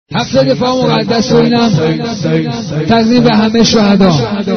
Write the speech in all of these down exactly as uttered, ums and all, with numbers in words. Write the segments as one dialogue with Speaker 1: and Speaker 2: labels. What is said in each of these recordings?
Speaker 1: هفته دفاع مقدس و اینم تقدیم به همه شهدا.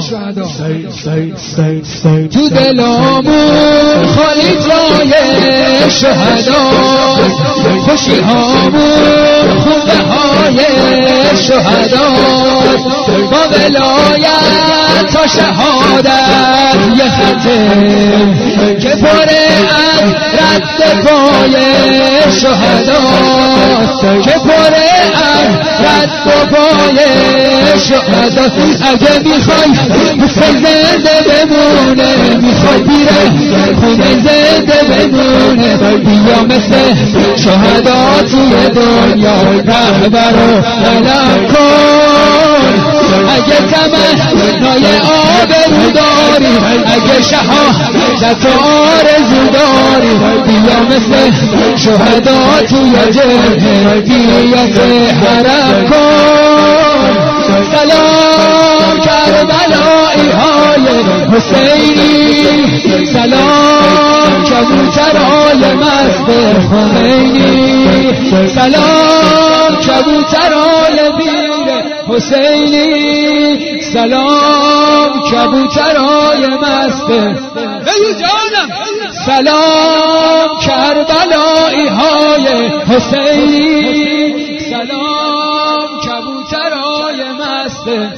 Speaker 1: تو دلامون خالی جای شهدا، خوشی هامون خونده های شهدا، با ولایت تا شهادت یه خطه که پره از رد پای شهدا، که پره از رد پای شهدا. اگه میخوای حسین زنده بمونه، میخوای بیره خونه زنده بمونه، بیا مثل شهدا توی دنیا رهبر و علم کن. اگه تمنای آبرو داری، اگه شهادت آرزو داری، بیا مثل شهدا توی جبهه بیعت حرم کن. سلام کربلایی های حسینی، سلام کبوترهای مست خمینی، سلام کبوترهای پیر حسینی، سلام کبوترهای مست بگو جانم. سلام کربلایی های حسینی، سلام کبوترهای مست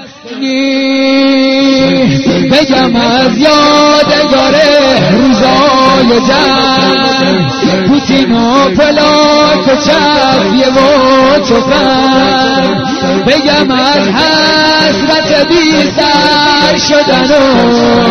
Speaker 1: بگم از یادگار روزای جنگ، پوتین و پلاک و چفیه و تفنگ، بگم از حسرت بی سر شدن و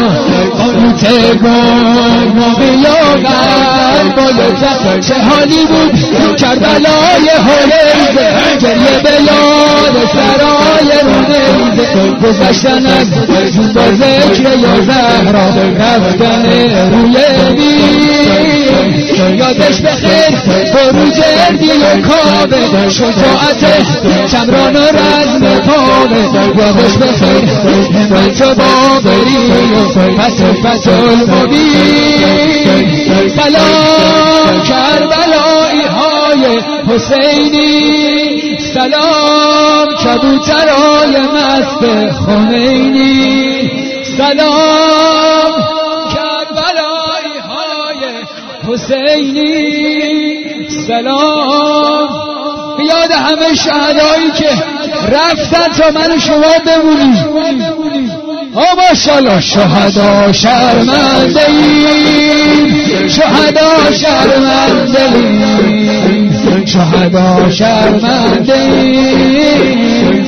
Speaker 1: آنوتگان و بیاغر باید چه حالی بود کربلای حریزه، گریه به یاد سرای رونیزه، گذشتن از جون با ذکر یا زهرا، رفتن روی بیر یادش بخیر برو جردی و کابه، شجاعت چمران و رزم پاوه، یادش بخیر همت و بابری و پس پس المبین. سلام کربلایی های حسینی، سلام کبوترهای مست خمینی، سلام کربلایی های حسینی، سلام یاد همه شهدایی که رفتن تا من و شما بمونیم. آ ماشاءالله شهدا شرمنده ایم، شهدا شرمنده ایم، شهدا شرمنده ایم.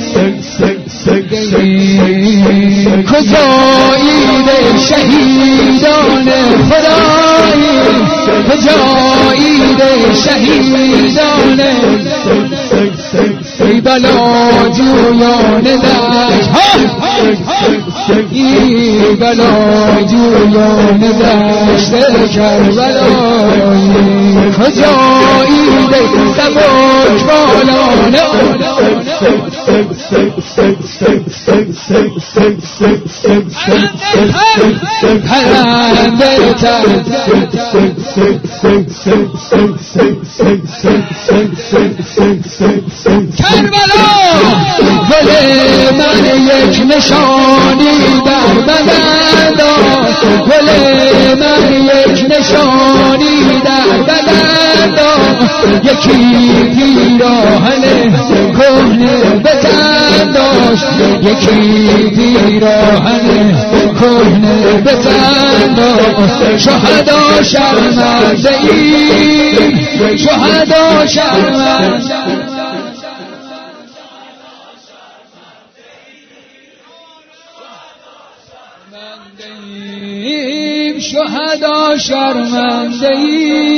Speaker 1: کجایی به شهیدان خدایی، کجایی به شهیدان ای بلا جویان دشت، ای بلا جویان دشت کربلایی، کجایی به سبک بالان پرنده تر کربلا. گل من یک نشانی در بدن داشت، گل من یک نشانی در بدن داشت، یکی پیراهن کهنه به تن داشت، یکی پیراهن کهنه به تن داشت. شهدا شرمنده ایم، شهدا شرمنده ایم، شهدا شرمنده ایم.